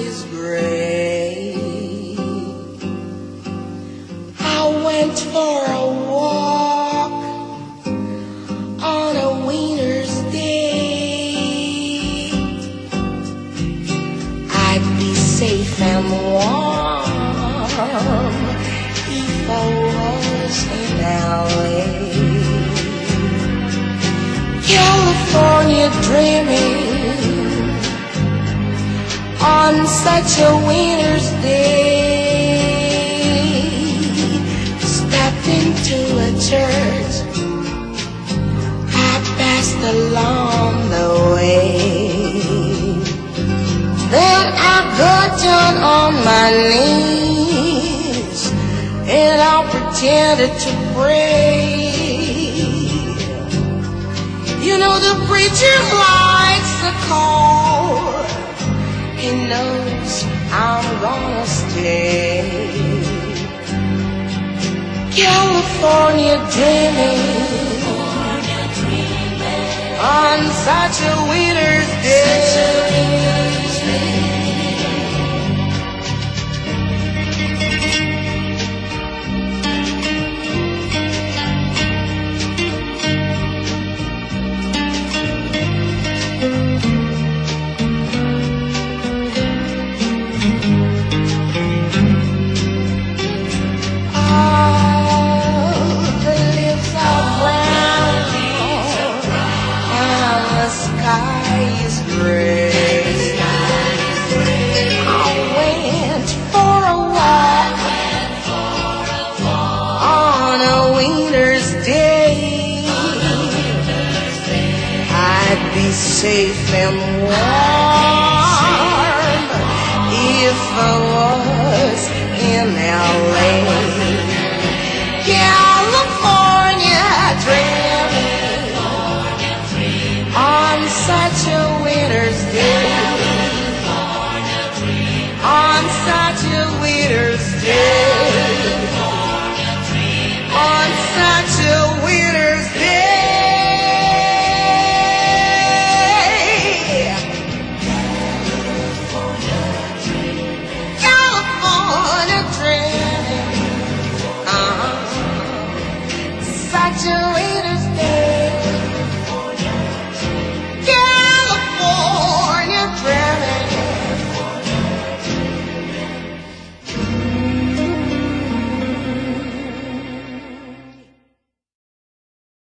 is gray. I went for a walk on a winter's day. I'd be safe and warm if I was in LA. California dreaming on such a winter's day. Stepped into a church I passed along the way. Then I got down on my knees and I pretended to pray. You know the preacher likes the call. He knows I'm gonna stay. California dreaming on such a winter's day. Be safe and warm if I was in LA.